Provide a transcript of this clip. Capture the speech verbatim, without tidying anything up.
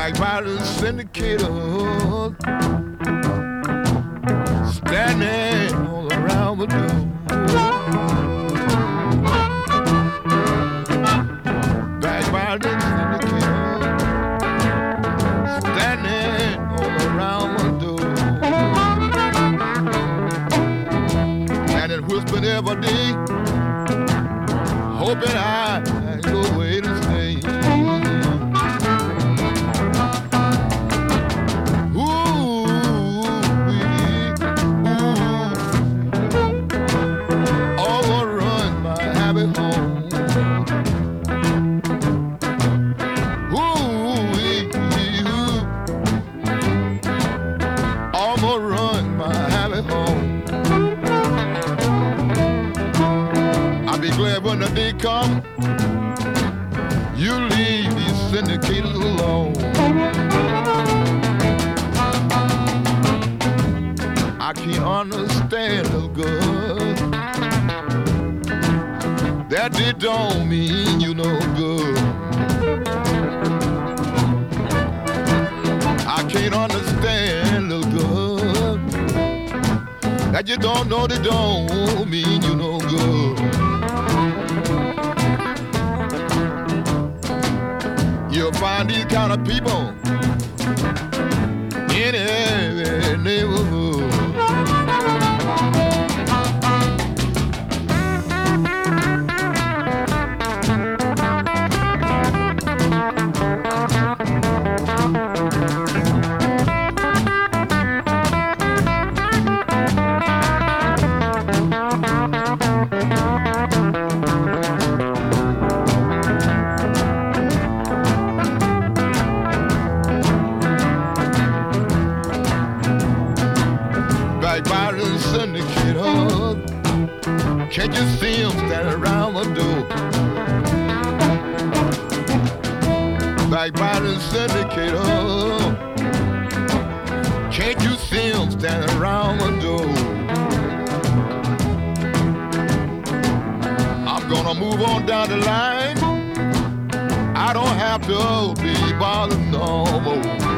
Backbiters, syndicators, standing all around the door. Backbiters, syndicators, standing all around the door. And it whispered every day, hoping I go away to stay. When the day come, you leave these syndicators alone. I can't understand the good that they don't mean you no good. I can't understand the good that you don't know they don't mean you no good. You'll find these kind of people in every neighborhood. Backbiters, syndicators, can't you see them standing around the door? Backbiters, syndicators, can't you see them standing around the door? I'm gonna move on down the line. I don't have to be bothered no more.